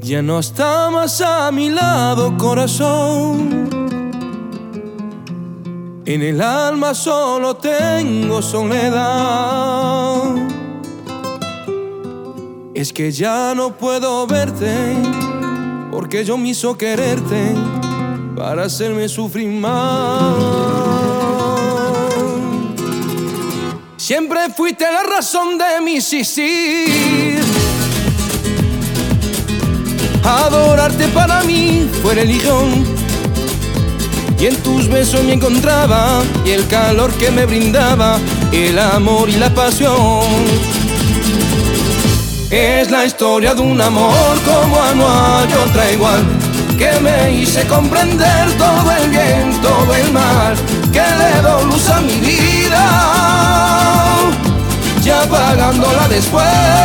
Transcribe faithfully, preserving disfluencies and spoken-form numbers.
Ya no está más a mi lado, corazón. En el alma solo tengo soledad. Es que ya no puedo verte, porque yo me hizo quererte para hacerme sufrir más. Siempre fuiste la razón de mi existir. Adorarte para mí fue religión, y en tus besos me encontraba, y el calor que me brindaba, el amor y la pasión. Es la historia de un amor como no hay otra igual, que me hice comprender todo el bien, todo el mal, que le doy luz a mi vida, ya pagándola después.